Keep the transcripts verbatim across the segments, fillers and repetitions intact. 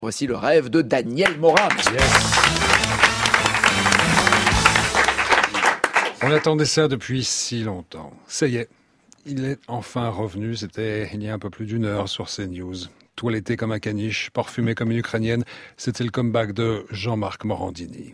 Voici le rêve de Daniel Morin. Yes. On attendait ça depuis si longtemps. Ça y est, il est enfin revenu. C'était il y a un peu plus d'une heure sur CNews. Toiletté comme un caniche, parfumé comme une Ukrainienne. C'était le comeback de Jean-Marc Morandini.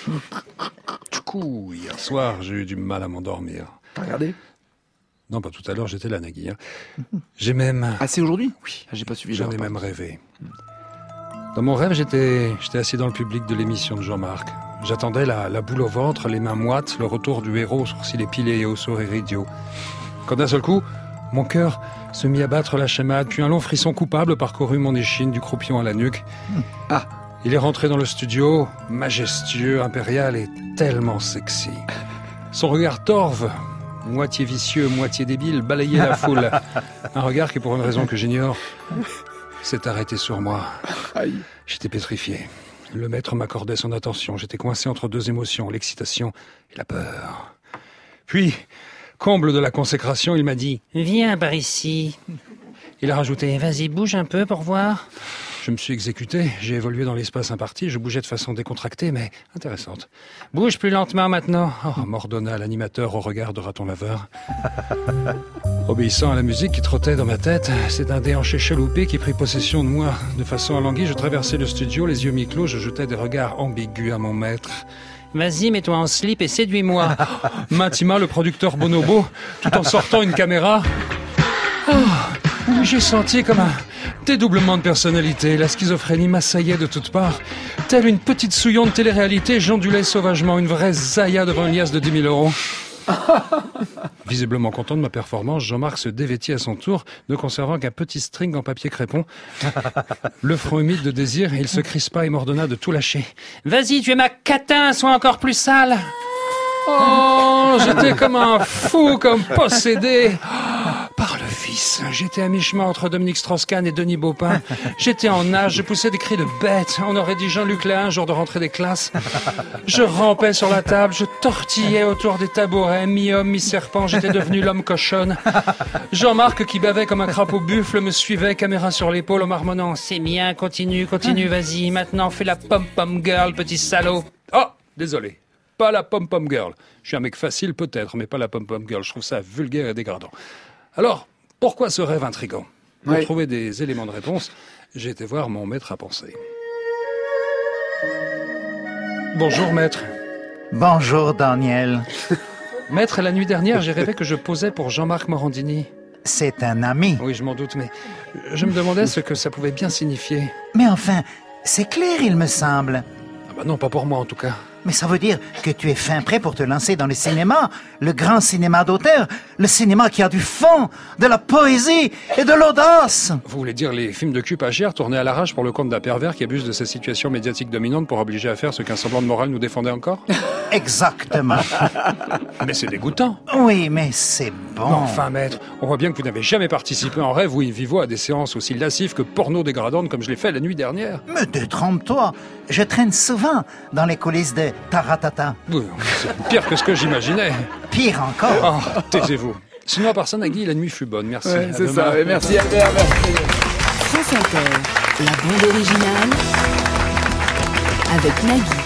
Du coup, hier soir, j'ai eu du mal à m'endormir. T'as regardé ? Non, pas tout à l'heure, j'étais là, Nagui. Hein. J'ai même... Ah, c'est aujourd'hui ? Oui. Ah, j'ai pas suivi. J'en ai même rêvé. Dans mon rêve, j'étais, j'étais assis dans le public de l'émission de Jean-Marc. J'attendais la, la boule au ventre, les mains moites, le retour du héros aux sourcils épilés et au sourire idiot. Quand d'un seul coup, mon cœur se mit à battre la chamade, puis un long frisson coupable parcourut mon échine du croupion à la nuque. Ah, il est rentré dans le studio, majestueux, impérial et tellement sexy. Son regard torve, moitié vicieux, moitié débile, balayait la foule. Un regard qui, pour une raison que j'ignore, s'est arrêté sur moi. J'étais pétrifié. Le maître m'accordait son attention. J'étais coincé entre deux émotions, l'excitation et la peur. Puis, comble de la consécration, il m'a dit « Viens par ici ». Il a rajouté « Vas-y, bouge un peu pour voir ». Je me suis exécuté, j'ai évolué dans l'espace imparti, je bougeais de façon décontractée, mais intéressante. « Bouge plus lentement maintenant !» Oh, m'ordonna l'animateur au regard de raton laveur. Obéissant à la musique qui trottait dans ma tête, c'est un déhanché chaloupé qui prit possession de moi. De façon alanguie, je traversais le studio, les yeux mi-clos, je jetais des regards ambigus à mon maître. « Vas-y, mets-toi en slip et séduis-moi !» m'intima le producteur Bonobo, tout en sortant une caméra. Oh, j'ai senti comme un dédoublement de personnalité. La schizophrénie m'assaillait de toutes parts. Telle une petite souillon de télé-réalité, j'ondulais sauvagement, une vraie Zaya devant une liasse de dix mille euros. Visiblement content de ma performance, Jean-Marc se dévêtit à son tour, ne conservant qu'un petit string en papier crépon. Le front humide de désir, il se crispa et m'ordonna de tout lâcher. « Vas-y, tu es ma catin, sois encore plus sale !» Oh, j'étais comme un fou, comme possédé. Par le vice, j'étais à mi-chemin entre Dominique Strauss-Kahn et Denis Baupin. J'étais en nage, je poussais des cris de bête. On aurait dit Jean-Luc Lahaye, jour de rentrée des classes. Je rampais sur la table, je tortillais autour des tabourets, mi-homme, mi-serpent, j'étais devenu l'homme cochonne. Jean-Marc, qui bavait comme un crapaud buffle, me suivait, caméra sur l'épaule, en marmonnant. C'est bien, continue, continue, vas-y, maintenant fais la pom-pom girl, petit salaud. Oh, désolé. Pas la pom-pom girl. Je suis un mec facile peut-être, mais pas la pom-pom girl. Je trouve ça vulgaire et dégradant. Alors, pourquoi ce rêve intrigant ? Pour oui. trouver des éléments de réponse, j'ai été voir mon maître à penser. Bonjour maître. Bonjour Daniel. Maître, la nuit dernière, j'ai rêvé que je posais pour Jean-Marc Morandini. C'est un ami. Oui, je m'en doute, mais je me demandais ce que ça pouvait bien signifier. Mais enfin, c'est clair, il me semble. Ah bah non, pas pour moi en tout cas. Mais ça veut dire que tu es fin prêt pour te lancer dans le cinéma, le grand cinéma d'auteur, le cinéma qui a du fond, de la poésie et de l'audace. Vous voulez dire les films de cul pas chers tournés à l'arrache pour le compte d'un pervers qui abuse de sa situation médiatique dominante pour obliger à faire ce qu'un semblant de morale nous défendait encore ? Exactement. Mais c'est dégoûtant. Oui, mais c'est bon. Mais enfin, maître, on voit bien que vous n'avez jamais participé en rêve ou in vivo à des séances aussi lascives que porno-dégradantes comme je l'ai fait la nuit dernière. Mais détrompe-toi, je traîne souvent dans les coulisses de Taratata. Oui, c'est pire que ce que j'imaginais. Pire encore. Oh, taisez-vous. Sinon, à part ça, Nagui, la nuit fut bonne. Merci. Ouais, c'est demain. Ça. Merci, Albert. Merci. France Inter, la bande originale avec Nagui.